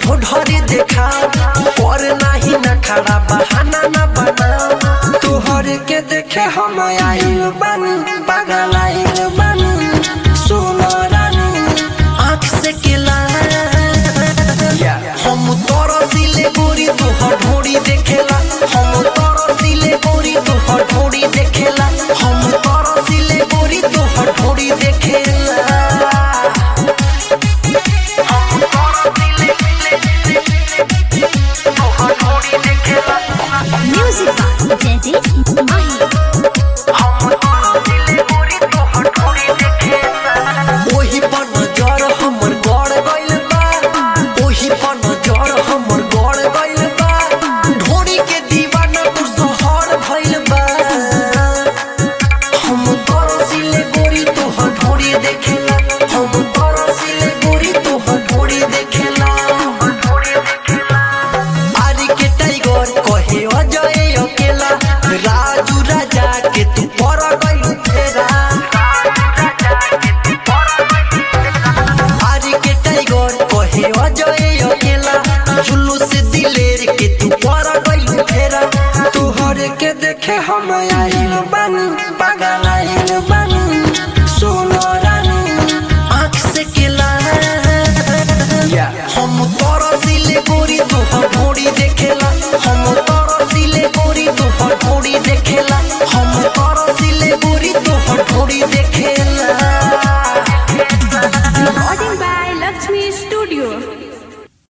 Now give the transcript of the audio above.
ढोढरी देखा और नहीं न खड़ा बहाना न बना तोहर के देखे हम आइल बानी पागल आइल बानी सुनो रानी आँख से केला हम तोरो सिले गोरी तोहर ढोरी देखेला हम तोरो सिले गोरी तोहर ढोरी देखेला हम तोरो सिले गोरी तोहर ढोरी देखेला Music Jaideep Mahi ओही पर नजर हमर गड़ गइल बा ओही पर नजर हमर गड़ गइल बा ढोरी के दीवाना तू सहर भइल बा हम तोर सिले गोरी तोहर ढोरी देखेला हम तोर सिले गोरी तोहर ढोरी देखेला आरी के टाइगर कहे अजय अकेला राजू राजा के तू पर गइल फेरा आरी के टाइगर कहे अजय अकेला जुल्लू से दिलेर के तू पर गइल फेरा तोहर के देखे हम आइल बानी पागल आइल बानी सोनो रानी आँख से केला हम तोर सिले गोरी तोहर